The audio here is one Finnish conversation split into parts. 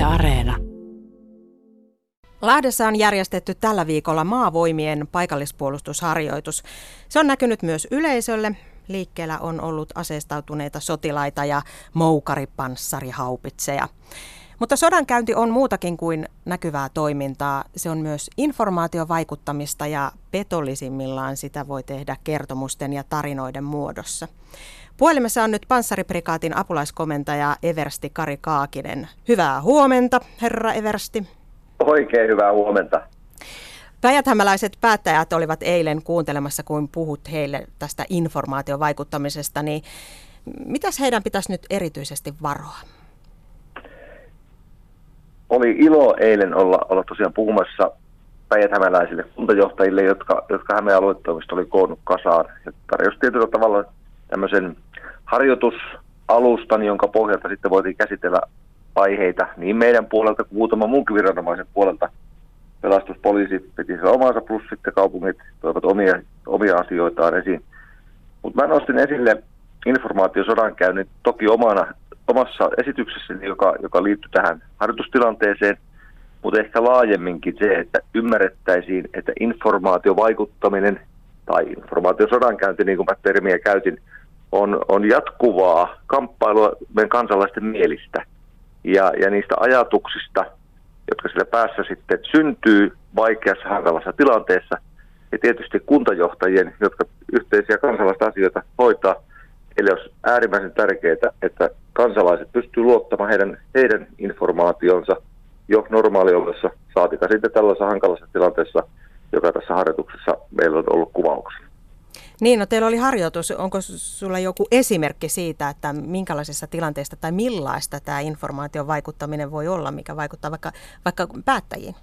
Yle Areena. Lahdessa on järjestetty tällä viikolla Maavoimien paikallispuolustusharjoitus. Se on näkynyt myös yleisölle. Liikkeellä on ollut aseistautuneita sotilaita ja moukaripanssarihaupitseja. Mutta sodankäynti on muutakin kuin näkyvää toimintaa. Se on myös informaatiovaikuttamista ja petollisimmillaan sitä voi tehdä kertomusten ja tarinoiden muodossa. Puhelimessa on nyt Panssariprikaatin apulaiskomentaja eversti Kari Kaakinen. Hyvää huomenta, herra eversti. Oikein hyvää huomenta. Päijät-hämäläiset päättäjät olivat eilen kuuntelemassa, kun puhut heille tästä informaatiovaikuttamisesta, niin mitäs heidän pitäisi nyt erityisesti varoa? Oli ilo eilen olla tosiaan puhumassa päijät-hämäläisille kuntajohtajille, jotka Hämeen aluetoimisto oli koonnut kasaan. Ja tarjosi tietyllä tavalla tämmöisen harjoitusalustan, jonka pohjalta sitten voitiin käsitellä aiheita niin meidän puolelta kuin muutaman muunkin viranomaisen puolelta. Pelastuspoliisi piti siellä omansa, plus sitten kaupungit toivat omia asioitaan esiin. Mutta mä nostin esille informaatiosodankäynnin toki omassa esityksessäni, joka liittyy tähän harjoitustilanteeseen, mutta ehkä laajemminkin se, että ymmärrettäisiin, että informaatiovaikuttaminen tai informaatiosodankäynti, niin kuin mä termiä käytin, on jatkuvaa kamppailua meidän kansalaisten mielistä ja niistä ajatuksista, jotka sillä päässä sitten syntyy vaikeassa, hankalassa tilanteessa. Ja tietysti kuntajohtajien, jotka yhteisiä kansalaisten asioita hoitaa, eli olisi äärimmäisen tärkeää, että kansalaiset pystyvät luottamaan heidän informaationsa jo normaalioloissa, saatika sitten tällaisessa hankalassa tilanteessa, joka tässä harjoituksessa meillä on ollut kuvauksena. Niin, no teillä oli harjoitus. Onko sulla joku esimerkki siitä, että minkälaisessa tilanteesta tai millaista tämä informaation vaikuttaminen voi olla, mikä vaikuttaa vaikka päättäjiin?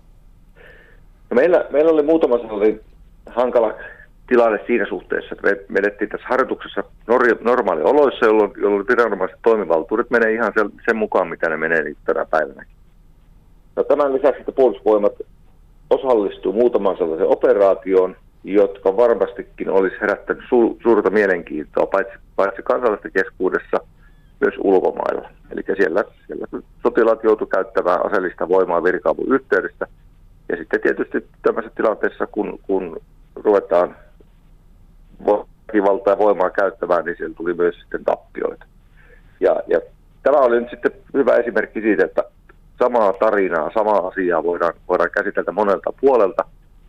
No meillä oli muutama sellainen hankala tilanne siinä suhteessa, että me edettiin tässä harjoituksessa normaalioloissa, jolloin viranomaiset toimivaltuudet menee ihan sen mukaan, mitä ne menee niin tänä päivänäkin. No, tämän lisäksi, että Puolustusvoimat osallistuu muutamaan sellaisen operaatioon, jotka varmastikin olisi herättänyt suurta mielenkiintoa, paitsi kansalaisten keskuudessa, myös ulkomailla. Eli siellä sotilaat joutuivat käyttämään aseellista voimaa virka-avun yhteydessä. Ja sitten tietysti tämmöisessä tilanteessa, kun ruvetaan väkivaltaa ja voimaa käyttämään, niin siellä tuli myös sitten tappioita. Ja tämä oli nyt sitten hyvä esimerkki siitä, että samaa tarinaa, samaa asiaa voidaan käsitellä monelta puolelta.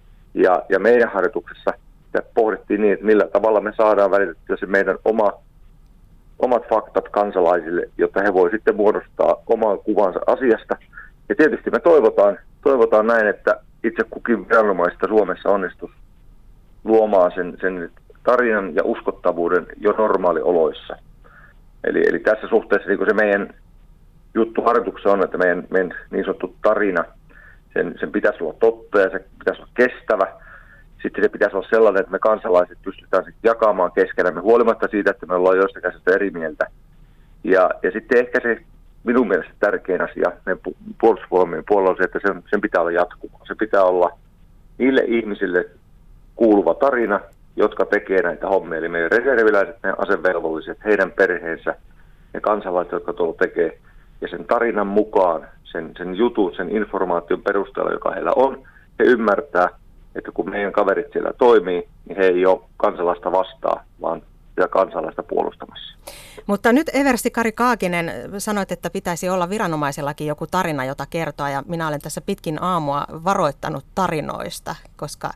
Ja meidän harjoituksessa pohdittiin niin, että millä tavalla me saadaan välitettyä se meidän omat faktat kansalaisille, jotta he voi sitten muodostaa oman kuvansa asiasta. Ja tietysti me toivotaan näin, että itse kukin viranomaista Suomessa onnistuisi luomaan sen tarinan ja uskottavuuden jo normaalioloissa. Eli tässä suhteessa niin se meidän juttu harjoituksessa on, että meidän niin sanottu tarina, sen pitäisi olla totta ja se pitäisi olla kestävä. Sitten se pitäisi olla sellainen, että me kansalaiset pystytään sitten jakamaan keskenämme huolimatta siitä, että me ollaan joistakin asioista eri mieltä. Ja sitten ehkä se minun mielestä tärkein asia meidän puolustusvoimien puolella on se, että sen pitää olla jatkuva. Se pitää olla niille ihmisille kuuluva tarina, jotka tekee näitä hommia. Eli meidän reserviläiset, meidän asevelvolliset, heidän perheensä ja kansalaiset, jotka tuolla tekee. Ja sen tarinan mukaan, sen jutun, sen informaation perusteella, joka heillä on, he ymmärtää, että kun meidän kaverit siellä toimii, niin he ei ole kansalaista vastaan, vaan kansalaista puolustamassa. Mutta nyt eversti Kari Kaakinen, sanoit, että pitäisi olla viranomaisellakin joku tarina, jota kertoa, ja minä olen tässä pitkin aamua varoittanut tarinoista, koska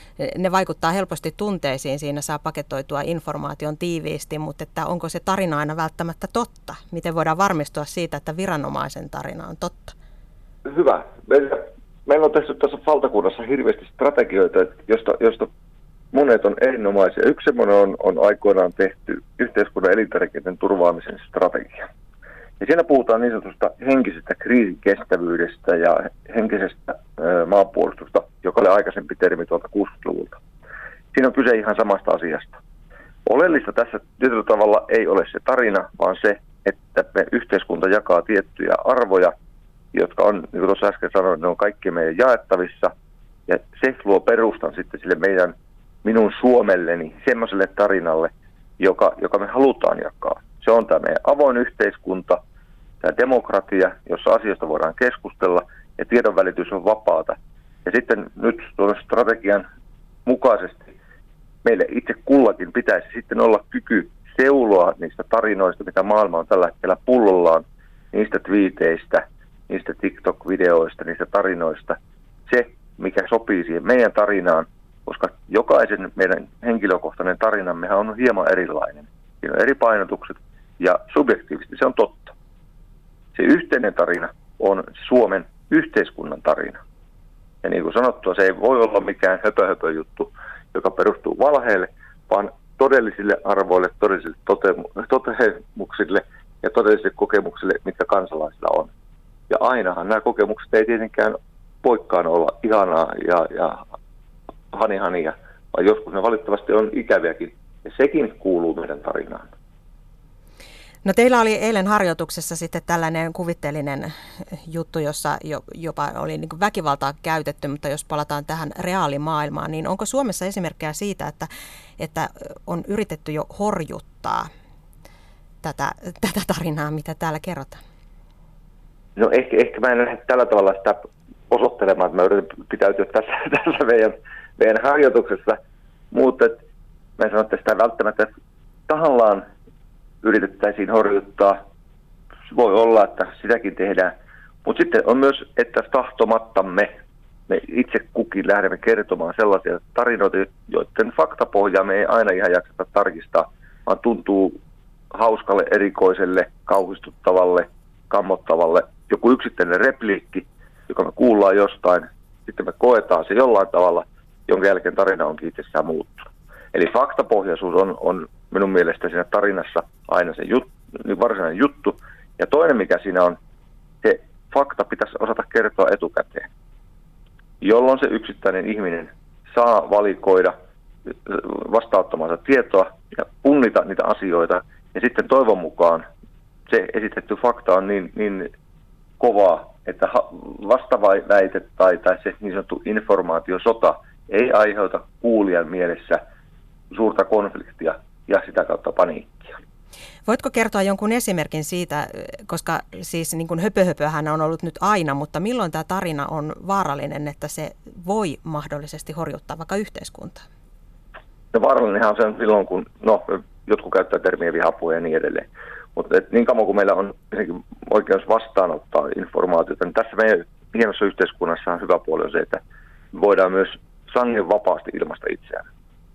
ne vaikuttaa helposti tunteisiin, siinä saa paketoitua informaation tiiviisti, mutta että onko se tarina aina välttämättä totta? Miten voidaan varmistua siitä, että viranomaisen tarina on totta? Hyvä. Meillä on tässä valtakunnassa hirveästi strategioita, josta monet on erinomaisia. Yksi semmoinen on aikoinaan tehty yhteiskunnan elintärkeiden turvaamisen strategia. Ja siinä puhutaan niin sanotusta henkisestä kriisikestävyydestä ja henkisestä maanpuolustusta, joka oli aikaisempi termi tuolta 60-luvulta. Siinä on kyse ihan samasta asiasta. Oleellista tässä tietyllä tavalla ei ole se tarina, vaan se, että me yhteiskunta jakaa tiettyjä arvoja, jotka on, niin kuin tuossa äsken sanoin, ne on kaikki meidän jaettavissa. Ja se luo perustan sitten sille minun Suomelleni, semmoiselle tarinalle, joka me halutaan jakaa. Se on tämä meidän avoin yhteiskunta, tämä demokratia, jossa asioista voidaan keskustella ja tiedonvälitys on vapaata. Ja sitten nyt tuon strategian mukaisesti meille itse kullakin pitäisi sitten olla kyky seuloa niistä tarinoista, mitä maailma on tällä hetkellä pullollaan, niistä twiiteistä, niistä TikTok-videoista, niistä tarinoista, se, mikä sopii siihen meidän tarinaan, koska jokaisen meidän henkilökohtainen tarinammehan on hieman erilainen. Siinä on eri painotukset ja subjektiivisesti se on totta. Se yhteinen tarina on Suomen yhteiskunnan tarina. Ja niin kuin sanottua, se ei voi olla mikään höpö-höpö-juttu, joka perustuu valheelle, vaan todellisille arvoille, todellisille toteamuksille ja todellisille kokemuksille, mitkä kansalaisilla on. Ja ainahan nämä kokemukset ei tietenkään voikaan olla ihanaa ja hanihania, vaan joskus ne valitettavasti on ikäviäkin. Ja sekin kuuluu meidän tarinaan. No teillä oli eilen harjoituksessa sitten tällainen kuvitteellinen juttu, jossa jopa oli niin kuin väkivaltaa käytetty, mutta jos palataan tähän reaalimaailmaan, niin onko Suomessa esimerkkejä siitä, että on yritetty jo horjuttaa tätä tarinaa, mitä täällä kerrotaan? No ehkä mä en lähde tällä tavalla sitä osoittelemaan, että mä yritän pitäytyä tässä meidän harjoituksessa, mutta mä en sano, että sitä välttämättä tahallaan yritettäisiin horjuttaa. Voi olla, että sitäkin tehdään. Mutta sitten on myös, että tahtomattamme me itse kukin lähdemme kertomaan sellaisia tarinoita, joiden faktapohjaa me ei aina ihan jaksata tarkistaa, vaan tuntuu hauskalle, erikoiselle, kauhistuttavalle, kammottavalle. Joku yksittäinen repliikki, joka me kuullaan jostain, sitten me koetaan se jollain tavalla, jonka jälkeen tarina onkin itsessään muuttunut. Eli faktapohjaisuus on minun mielestä siinä tarinassa aina se varsinainen juttu. Ja toinen, mikä siinä on, se fakta pitäisi osata kertoa etukäteen, jolloin se yksittäinen ihminen saa valikoida vastaanottamansa tietoa ja punnita niitä asioita. Ja sitten toivon mukaan se esitetty fakta on niin kovaa, että vastaväite tai se niin sanottu informaatiosota ei aiheuta kuulijan mielessä suurta konfliktia ja sitä kautta paniikkia. Voitko kertoa jonkun esimerkin siitä, koska siis niin kuin höpöhöpöhän on ollut nyt aina, mutta milloin tämä tarina on vaarallinen, että se voi mahdollisesti horjuttaa vaikka yhteiskuntaa? No vaarallinenhan on se silloin, kun jotkut käyttää termiä vihapuhe ja niin edelleen. Mutta niin kauan kuin meillä on oikeus vastaanottaa informaatiota, niin tässä meidän hienossa yhteiskunnassa on hyvä puoli on se, että voidaan myös sangen vapaasti ilmaista itseään.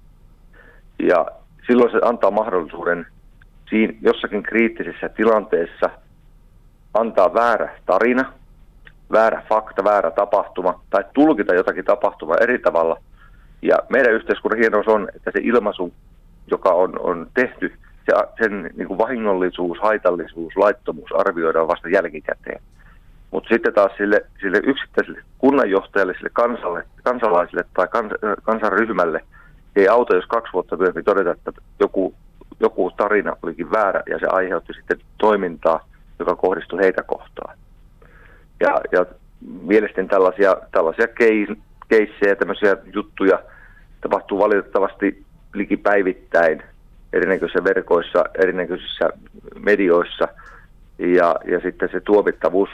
Ja silloin se antaa mahdollisuuden siinä jossakin kriittisessä tilanteessa antaa väärä tarina, väärä fakta, väärä tapahtuma tai tulkita jotakin tapahtumaa eri tavalla. Ja meidän yhteiskunnan hienous on, että se ilmaisu, joka on tehty, sen niin kuin vahingollisuus, haitallisuus, laittomuus arvioidaan vasta jälkikäteen. Mutta sitten taas sille yksittäiselle kunnanjohtajalle, sille kansalaisille tai kansanryhmälle ei auta, jos 2 vuotta myöhemmin todeta, että joku tarina olikin väärä ja se aiheutti sitten toimintaa, joka kohdistui heitä kohtaan. Ja mielestäni tällaisia keissejä, tämmöisiä juttuja tapahtuu valitettavasti likipäivittäin erinäköisissä verkoissa, erinäköisissä medioissa ja sitten se tuomittavuus,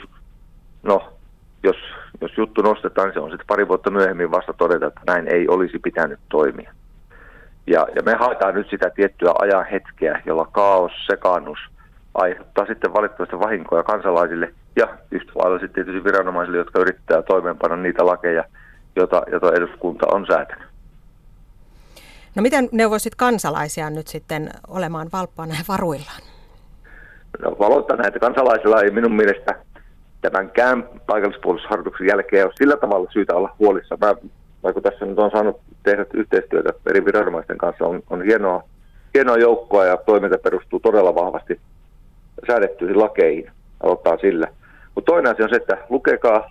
jos juttu nostetaan, se on sitten 2 vuotta myöhemmin vasta todeta, että näin ei olisi pitänyt toimia. Ja me haetaan nyt sitä tiettyä ajan hetkeä, jolla kaos, sekaannus aiheuttaa sitten valitettavasti vahinkoja kansalaisille ja yhtä lailla sitten tietysti viranomaisille, jotka yrittää toimeenpanna niitä lakeja, joita eduskunta on säätänyt. No miten neuvoisit kansalaisia nyt sitten olemaan valppaana ja varuillaan? No valottaa näitä kansalaisilla ei minun mielestä tämänkään paikallispuolustusharjoituksen jälkeen ole sillä tavalla syytä olla huolissa. Vaikka tässä nyt on saanut tehdä yhteistyötä eri viranomaisten kanssa, on hienoa joukkoa ja toiminta perustuu todella vahvasti säädettyihin lakeihin. Aloittaa sillä. Mutta toinen asia on se, että lukekaa.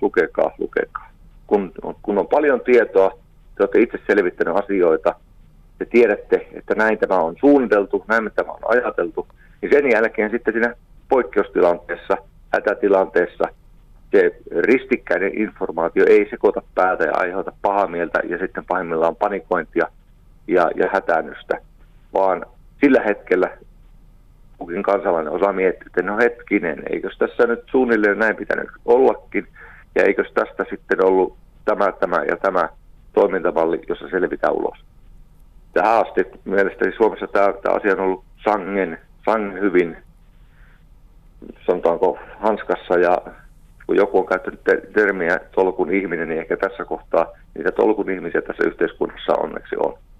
Kun on paljon tietoa, te olette itse selvittänyt asioita, te tiedätte, että näin tämä on suunniteltu, näin tämä on ajateltu, niin sen jälkeen sitten siinä poikkeustilanteessa, hätätilanteessa, se ristikkäinen informaatio ei sekoita päätä ja aiheuta pahaa mieltä ja sitten pahimmillaan panikointia ja hätäännystä, vaan sillä hetkellä, kukin kansalainen osaa miettiä, että no hetkinen, eikös tässä nyt suunnilleen näin pitänyt ollakin, ja eikös tästä sitten ollut tämä toimintamalli, jossa selvitään ulos. Tähän asti mielestäni Suomessa tämä asia on ollut sangen hyvin, sanotaanko, hanskassa, ja kun joku on käyttänyt termiä tolkun ihminen, niin ehkä tässä kohtaa niitä tolkun ihmisiä tässä yhteiskunnassa onneksi on.